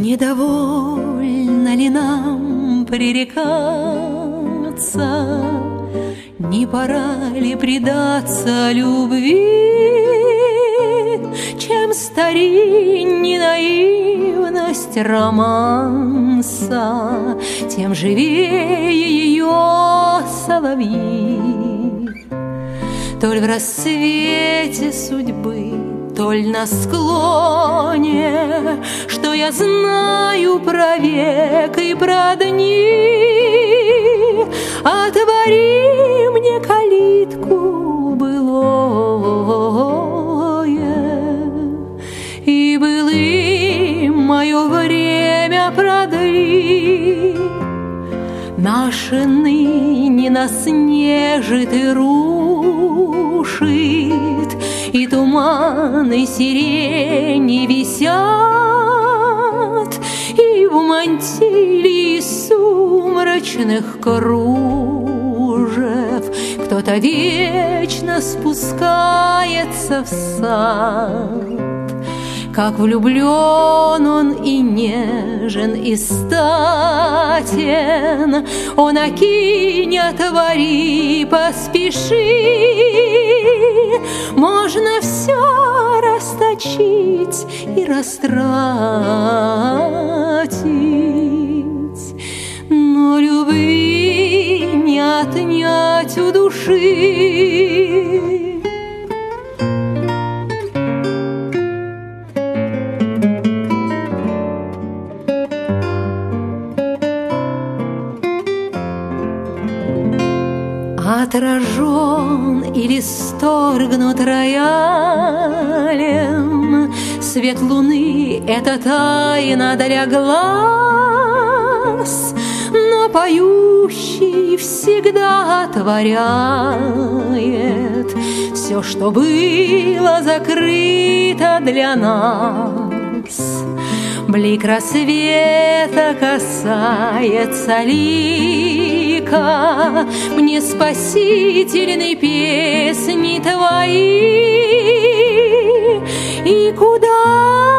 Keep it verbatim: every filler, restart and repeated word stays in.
Недовольно ли нам пререкаться? Не пора ли предаться любви? Чем стариннее наивность романса, тем живее ее соловьи. Толь в рассвете судьбы, толь на склоне, что я знаю про век и про дни. Отвори мне калитку былое, и былым мое время продли. Наше ныне нас нежит и рушит, и туманы сирени висят, и в мантилии сумрачных кружев кто-то вечно спускается в сад. Как влюблен он и нежен, и статен, он окинь, отвори, поспеши. Можно все расточить и растратить, но любви не отнять у души. Отражен или сторгнут роялем, свет луны — это тайна для глаз, но поющий всегда отворяет все, что было закрыто для нас. Блик рассвета касается лика мне спасительной песни твои, и куда